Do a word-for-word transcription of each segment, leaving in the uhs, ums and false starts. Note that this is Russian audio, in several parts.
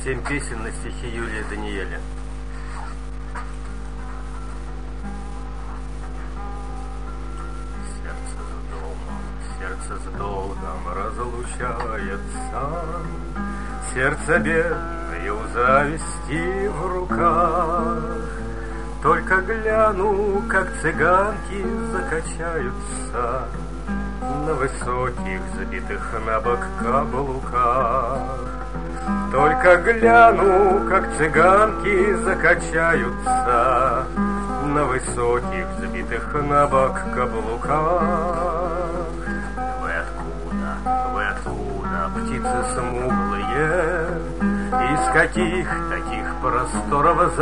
Семь песен на стихи Юлия Даниэля. Сердце с домом, сердце с долгом разлучается, сердце бедное у зависти в руках. Только гляну, как цыганки закачаются на высоких, забитых на бок каблуках. Только гляну, как цыганки закачаются на высоких, забитых на бок каблуках. Вы откуда, вы откуда, птицы смуглые, из каких таких просторов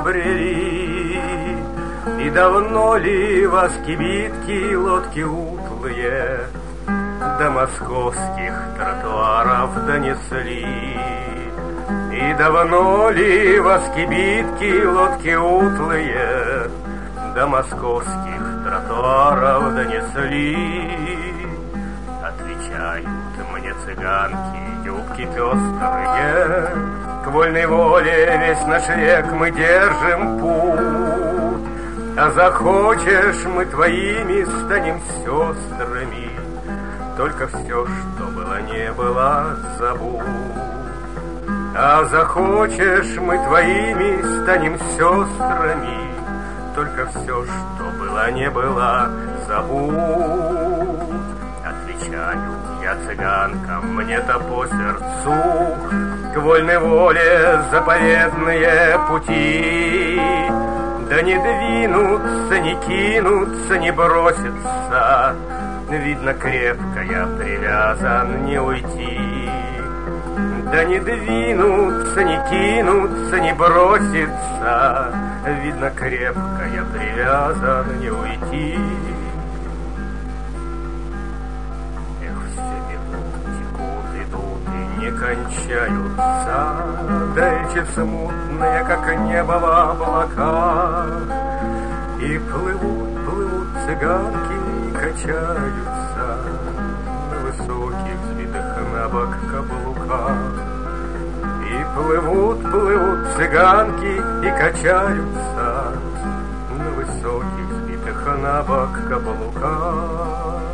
забрели? И давно ли вас кибитки, лодки утлые до московских тротуаров донесли? И давно ли вас кибитки, лодки утлые до московских тротуаров донесли? Отвечают мне цыганки, юбки пестрые, к вольной воле весь наш век мы держим путь. А захочешь, мы твоими станем сестрами, только все, что было, не было, забудь. А захочешь, мы твоими станем сестрами, только все, что было, не было, забудь. Отвечаю я цыганкам, мне-то по сердцу, к вольной воле заповедные пути. Да не двинутся, не кинутся, не бросятся, видно, крепко я привязан, не уйти. Да не двинутся, не кинутся, не бросятся, видно, крепко я привязан, не уйти. Эх, все бегут, текут, идут и не кончаются, дальше смутные, как небо в облаках. И плывут, плывут цыганки и качаются на высоких, сбитых на бок каблуках. И плывут, плывут цыганки и качаются на высоких, сбитых на бок каблуках.